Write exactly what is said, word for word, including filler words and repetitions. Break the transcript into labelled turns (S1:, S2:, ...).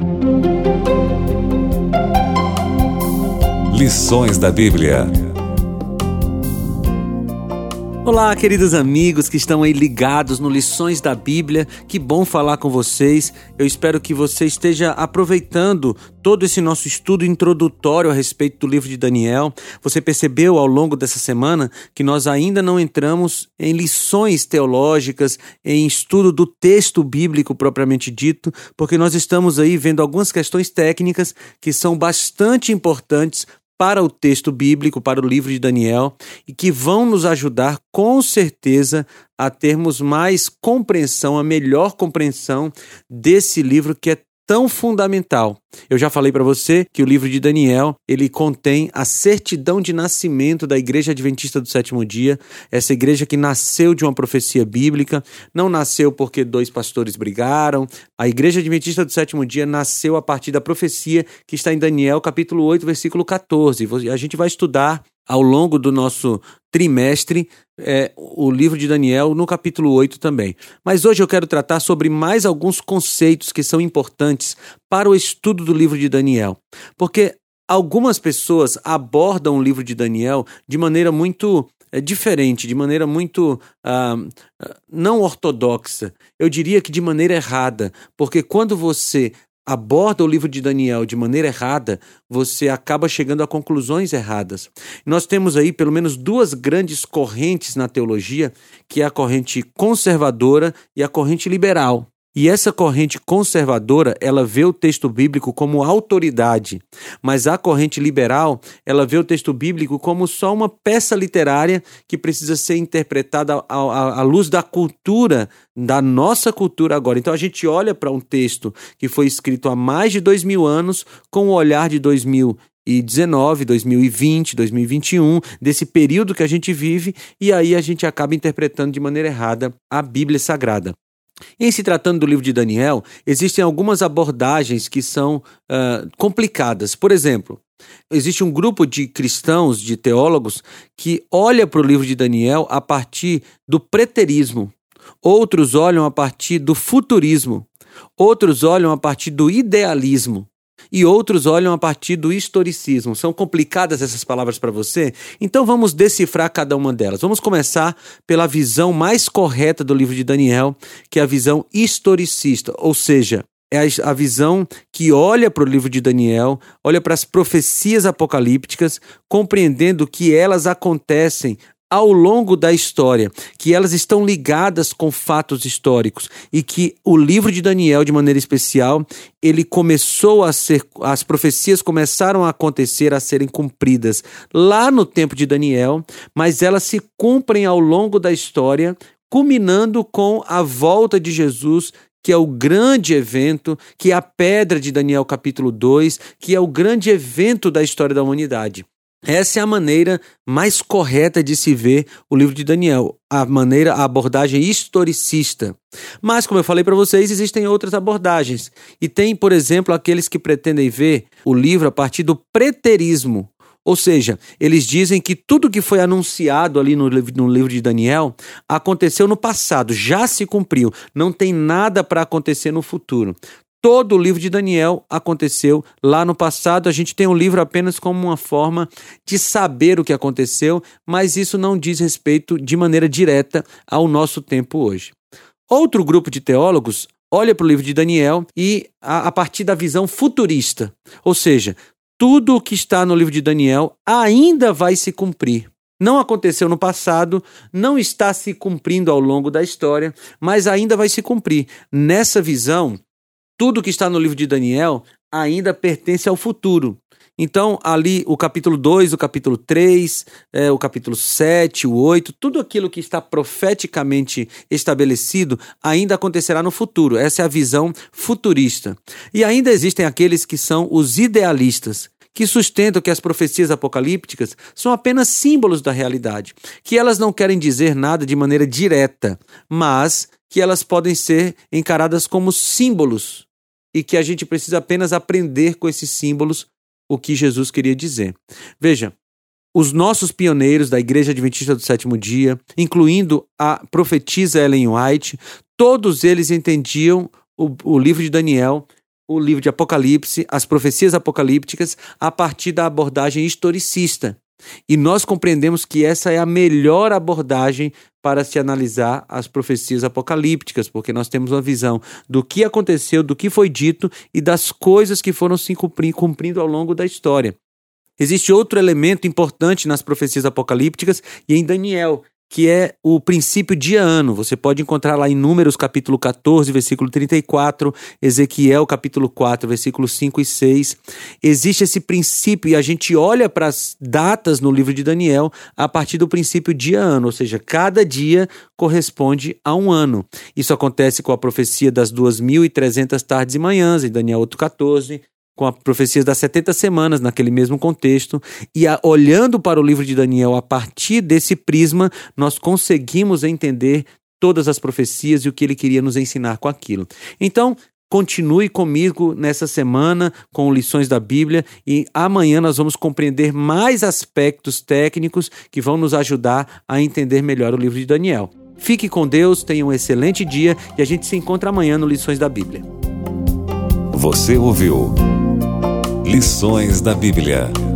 S1: Lições da Bíblia.
S2: Olá, queridos amigos que estão aí ligados no Lições da Bíblia. Que bom falar com vocês. Eu espero que você esteja aproveitando todo esse nosso estudo introdutório a respeito do livro de Daniel. Você percebeu ao longo dessa semana que nós ainda não entramos em lições teológicas, em estudo do texto bíblico propriamente dito, porque nós estamos aí vendo algumas questões técnicas que são bastante importantes para o texto bíblico, para o livro de Daniel, e que vão nos ajudar com certeza a termos mais compreensão, a melhor compreensão desse livro que é tão fundamental. Eu já falei para você que o livro de Daniel, ele contém a certidão de nascimento da Igreja Adventista do Sétimo Dia, essa igreja que nasceu de uma profecia bíblica, não nasceu porque dois pastores brigaram. A Igreja Adventista do Sétimo Dia nasceu a partir da profecia que está em Daniel, capítulo oito, versículo catorze. A gente vai estudar ao longo do nosso trimestre é, o livro de Daniel no capítulo oito também. Mas hoje eu quero tratar sobre mais alguns conceitos que são importantes para o estudo do livro de Daniel. Porque algumas pessoas abordam o livro de Daniel de maneira muito é, diferente, de maneira muito ah, não ortodoxa. Eu diria que de maneira errada, porque quando você aborda o livro de Daniel de maneira errada, você acaba chegando a conclusões erradas. Nós temos aí pelo menos duas grandes correntes na teologia, que é a corrente conservadora e a corrente liberal. E essa corrente conservadora, ela vê o texto bíblico como autoridade, mas a corrente liberal, ela vê o texto bíblico como só uma peça literária que precisa ser interpretada à, à, à luz da cultura, da nossa cultura agora. Então a gente olha para um texto que foi escrito há mais de dois mil anos com o olhar de dois mil e dezenove, dois mil e vinte, dois mil e vinte e um, desse período que a gente vive, e aí a gente acaba interpretando de maneira errada a Bíblia Sagrada. Em se tratando do livro de Daniel, existem algumas abordagens que são uh, complicadas. Por exemplo, existe um grupo de cristãos, de teólogos, que olha para o livro de Daniel a partir do preterismo. Outros olham a partir do futurismo. Outros olham a partir do idealismo. E outros olham a partir do historicismo. São complicadas essas palavras para você? Então vamos decifrar cada uma delas. Vamos começar pela visão mais correta do livro de Daniel, que é a visão historicista, ou seja, é a visão que olha para o livro de Daniel, olha para as profecias apocalípticas, compreendendo que elas acontecem ao longo da história, que elas estão ligadas com fatos históricos e que o livro de Daniel, de maneira especial, ele começou a ser, as profecias começaram a acontecer, a serem cumpridas lá no tempo de Daniel, mas elas se cumprem ao longo da história, culminando com a volta de Jesus, que é o grande evento, que é a pedra de Daniel capítulo dois, que é o grande evento da história da humanidade. Essa é a maneira mais correta de se ver o livro de Daniel, a maneira, a abordagem historicista. Mas, como eu falei para vocês, existem outras abordagens. E tem, por exemplo, aqueles que pretendem ver o livro a partir do preterismo. Ou seja, eles dizem que tudo que foi anunciado ali no livro, no livro de Daniel aconteceu no passado, já se cumpriu, não tem nada para acontecer no futuro. Todo o livro de Daniel aconteceu lá no passado. A gente tem o livro apenas como uma forma de saber o que aconteceu, mas isso não diz respeito de maneira direta ao nosso tempo hoje. Outro grupo de teólogos olha para o livro de Daniel e a, a partir da visão futurista, ou seja, tudo o que está no livro de Daniel ainda vai se cumprir. Não aconteceu no passado, não está se cumprindo ao longo da história, mas ainda vai se cumprir. Nessa visão, tudo que está no livro de Daniel ainda pertence ao futuro. Então, ali o capítulo dois, o capítulo três, é, o capítulo sete, o oito, tudo aquilo que está profeticamente estabelecido ainda acontecerá no futuro. Essa é a visão futurista. E ainda existem aqueles que são os idealistas, que sustentam que as profecias apocalípticas são apenas símbolos da realidade, que elas não querem dizer nada de maneira direta, mas que elas podem ser encaradas como símbolos e que a gente precisa apenas aprender com esses símbolos o que Jesus queria dizer. Veja, os nossos pioneiros da Igreja Adventista do Sétimo Dia, incluindo a profetisa Ellen White, todos eles entendiam o, o livro de Daniel o livro de Apocalipse, as profecias apocalípticas, a partir da abordagem historicista. E nós compreendemos que essa é a melhor abordagem para se analisar as profecias apocalípticas, porque nós temos uma visão do que aconteceu, do que foi dito e das coisas que foram se cumprindo ao longo da história. Existe outro elemento importante nas profecias apocalípticas e em Daniel, que é o princípio dia-ano. Você pode encontrar lá em Números capítulo catorze, versículo trinta e quatro, Ezequiel capítulo quatro, versículos cinco e seis. Existe esse princípio e a gente olha para as datas no livro de Daniel a partir do princípio dia-ano, ou seja, cada dia corresponde a um ano. Isso acontece com a profecia das duas mil e trezentas tardes e manhãs, em Daniel oito, catorze, com a profecia das setenta semanas, naquele mesmo contexto, e a, olhando para o livro de Daniel a partir desse prisma, nós conseguimos entender todas as profecias e o que ele queria nos ensinar com aquilo. Então, continue comigo nessa semana com lições da Bíblia e amanhã nós vamos compreender mais aspectos técnicos que vão nos ajudar a entender melhor o livro de Daniel. Fique com Deus, tenha um excelente dia e a gente se encontra amanhã no Lições da Bíblia.
S1: Você ouviu Lições da Bíblia.